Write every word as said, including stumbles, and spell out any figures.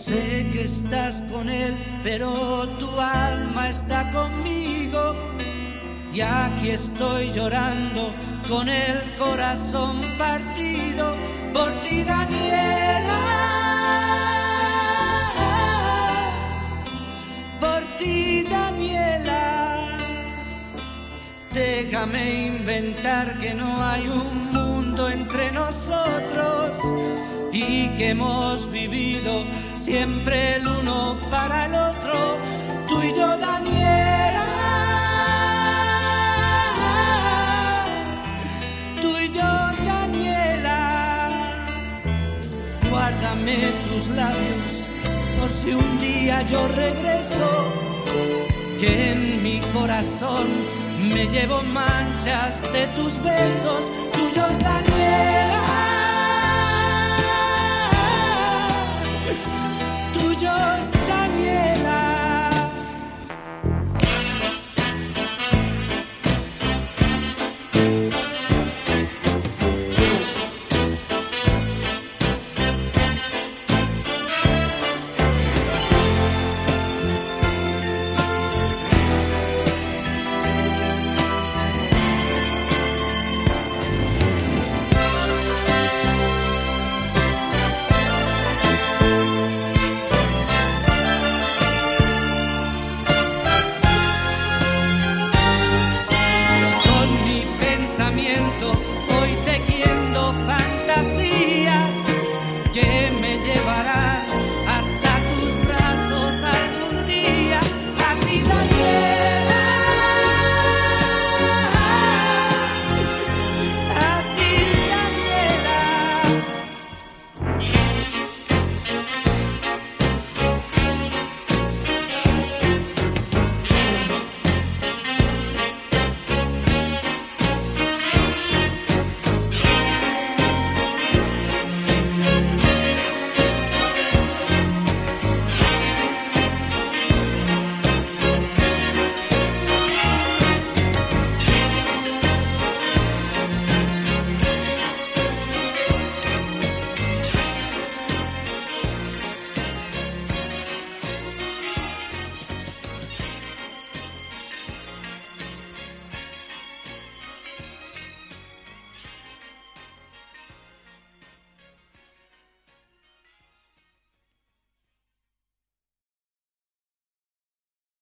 Sé que estás con él, pero tu alma está conmigo. Y aquí estoy llorando con el corazón partido por ti, Daniela. Por ti, Daniela. Déjame inventar que no hay un mundo entre nosotros y que hemos vivido siempre el uno para el otro, tú y yo, Daniela, tú y yo, Daniela. Guárdame tus labios por si un día yo regreso, que en mi corazón me llevo manchas de tus besos tuyos, Daniela.